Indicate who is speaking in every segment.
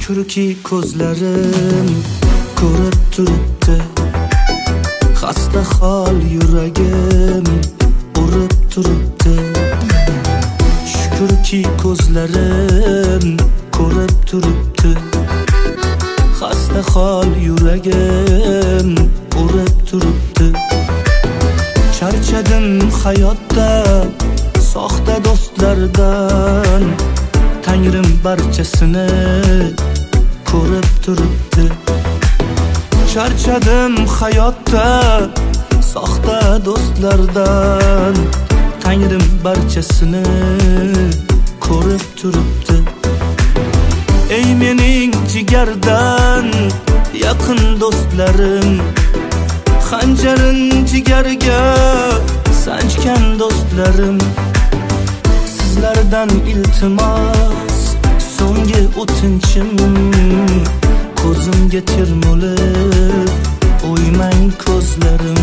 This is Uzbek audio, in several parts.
Speaker 1: Shukurki ko'zlarim ko'rib turibdi, xasta hol yuragim urib turibdi. Shukurki ko'zlarim ko'rib turibdi, xasta hol yuragim urib turibdi. Charchadim hayotdan, soxta do'stlardan, Tangrim barchasini ko'rib turibdi. Charchadim hayotdan, soxta do'stlardan, Tangrim barchasini ko'rib turibdi. Ey mening jigardan yaqin do'stlarim, xanjarin jigarga sanchgan do'stlarim, sizlardan iltimos so'nggi o'tinchim, ko'zimga termulib o'ymang ko'zlarim.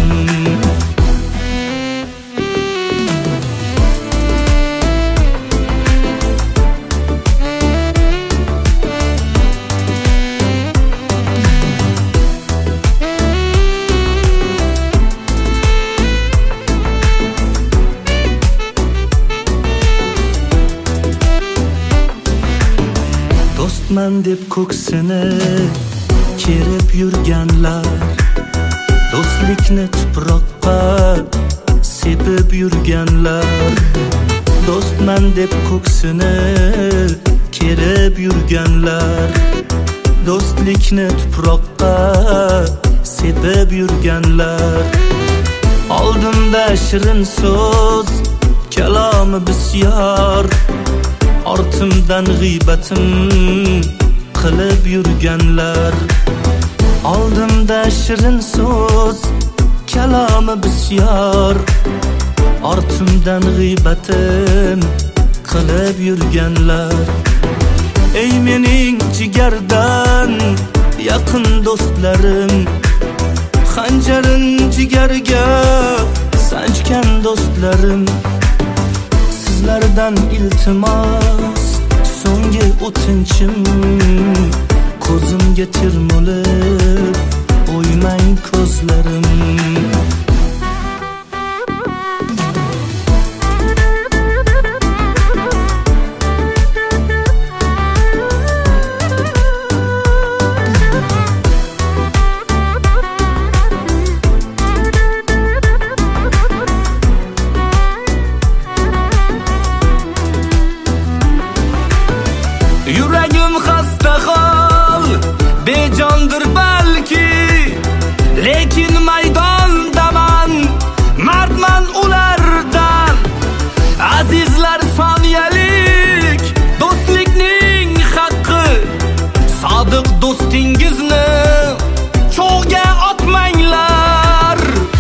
Speaker 1: Do'stman deb ko'ksini kerib yurganlar, do'stlikni tuproqqa sepib yurganlar. Do'stman deb ko'ksini kerib yurganlar, do'stlikni tuproqqa sepib yurganlar. Oldimda shirin so'z, kalomi bisyor, ortimdan g'iybatim qilib yurganlar. Oldimda shirin so'z, kalomi bisyor, ortimdan g'iybatim qilib yurganlar. Ey mening jigardan yaqin do'stlarim, xanjarin jigarga sanchgan do'stlarim, sizlardan iltimos so'nggi o'tinchim, ko'zimga termulib o'ymang ko'zlarim.
Speaker 2: Yuragim xasta hol, bejondir balki, lekin maydondaman, mardman ulardan. Azizlar soniyalik, do'stlikning haqqi, sodiq do'stingizni cho'g'ga otmanglar.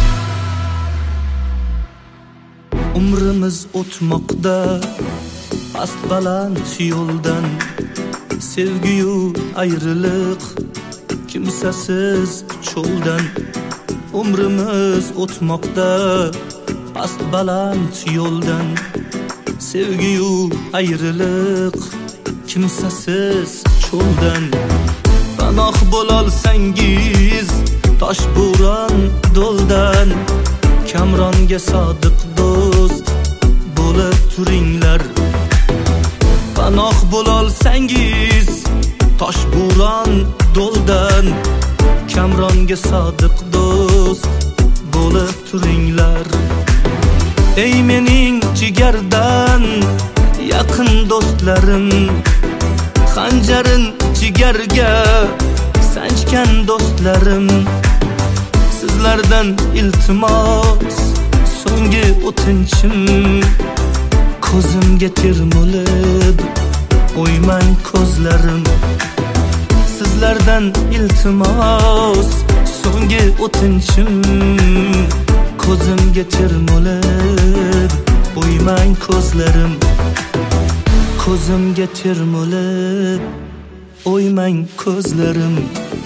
Speaker 1: Umrimiz o'tmoqda past baland yo'ldan, sevgiyu ayriliq kimsasiz cho'ldan. Umrimiz o'tmoqda past baland yo'ldan, sevgiyu ayriliq kimsasiz cho'ldan. Panoh bo'lolsangiz toshbo'ron do'ldan, Kamronga sodiq do'st bo'lib turinglar. Panoh bo'lolsangiz toshbo'ron do'ldan, Kamronga sodiq do'st bo'lib turinglar. Ey mening jigardan yaqin do'stlarim, xanjarin jigarga sanchgan do'stlarim, sizlardan iltimos so'nggi o'tinchim, ko'zimga termulib o'ymang ko'zlarim. Sizlardan iltimos so'nggi o'tinchim, ko'zimga termulib o'ymang ko'zlarim. Ko'zimga termulib o'ymang ko'zlarim.